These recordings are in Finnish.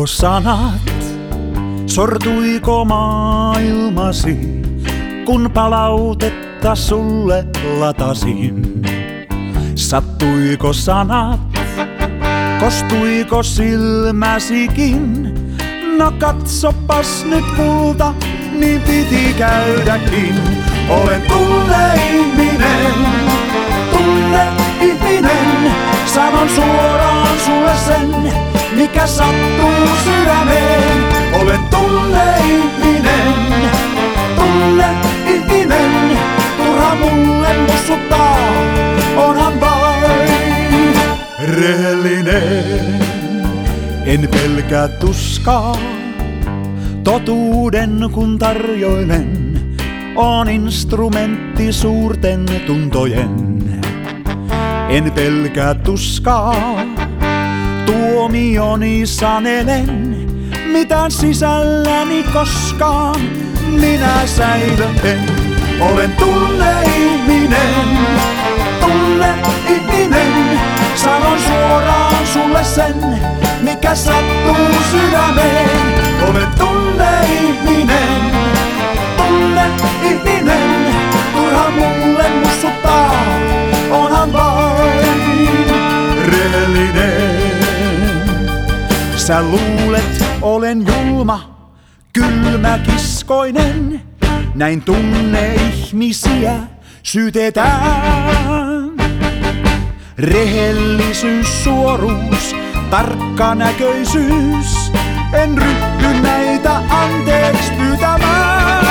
Sattuiko sanat, sortuiko maailmasi, kun palautetta sulle latasin? Sattuiko sanat, kostuiko silmäsikin? No katsopas nyt kulta, niin piti käydäkin. Olen tunneihminen, sanon suoraan sulle sen, mikä sattuu sydämeen. Olen tunneihminen, turha mulle mussuttaa, onhan vain rehellinen. En pelkää tuskaa, totuuden kun tarjoilen, on instrumentti suurten tuntojen. En pelkää tuskaa, tuomioni sanelen, mitään sisälläni koskaan minä säilöten. Olen tunneihminen, sanon suoraan sulle sen, mikä sattuu sydämeen. Olen tunneihminen, turha mulle mussuttaa, onhan vain rehellinen. Sä luulet olen julma, kylmäkiskoinen, näin tunne-ihmisiä syytetään. Rehellisyys, suoruus, tarkkanäköisyys, en ryhdy näitä anteeksi pyytämään.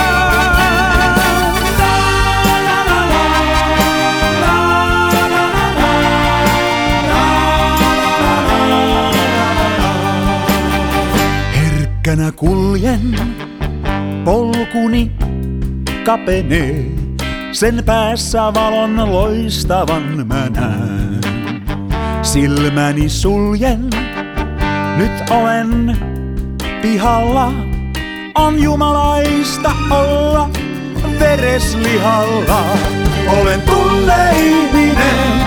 Herkkänä kuljen, polkuni kapenee, sen päässä valon loistavan mä näen. Silmäni suljen, nyt olen pihalla, on jumalaista olla vereslihalla. Olen tunneihminen,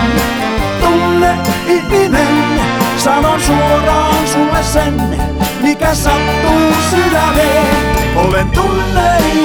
sanon suoraan sulle sen, mikä sattuu sydämeen. Olen tunneihminen,